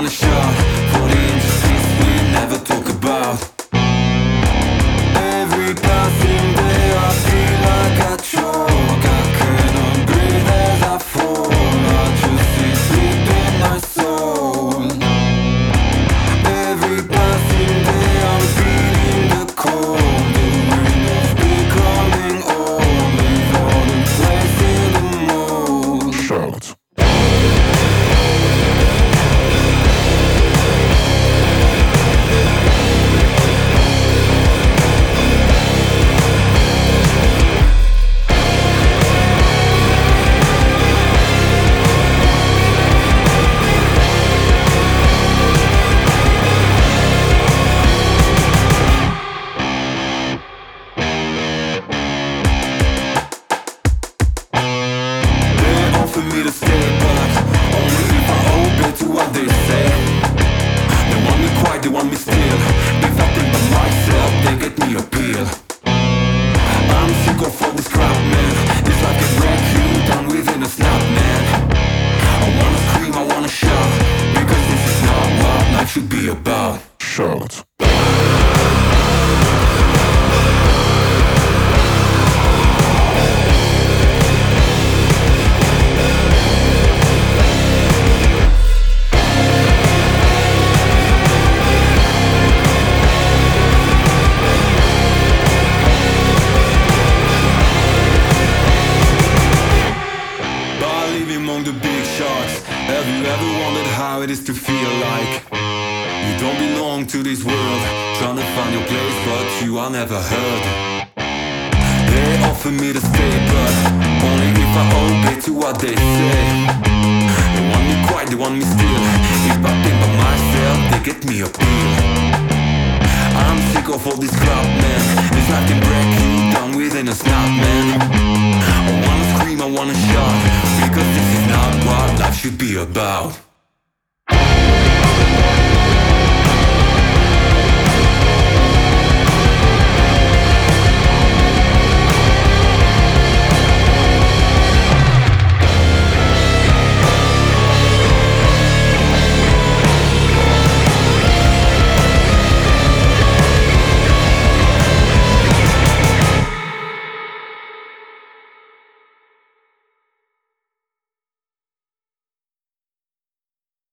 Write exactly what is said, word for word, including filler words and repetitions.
want a shot for the injustice we never talk about. Every passing day I feel like I choke. I cannot breathe as I fall. I just see sleep in my soul. Every passing day I'm feeling the cold. The wind is becoming old. Leave all the place in the mold. Charlotte. For me to stay, but only if I obey to what they say. They want me quiet, they want me still. If I think by myself, they get me appeal. I'm sick of all this crap, man. It's like a wreck you done within a snap, man. I wanna scream, I wanna shout, because this is not what life should be about. Charlotte. Among the big shots, have you ever wondered how it is to feel like you don't belong to this world? Trying to find your place, but you are never heard. They offer me to stay, but only if I obey to what they say. They want me quiet, they want me still. If I think by myself, they get me appeal. I'm sick of all this crap, man. It's like they break you down within a snap, man. I wanna scream, I wanna shout, because this is not what life should be about.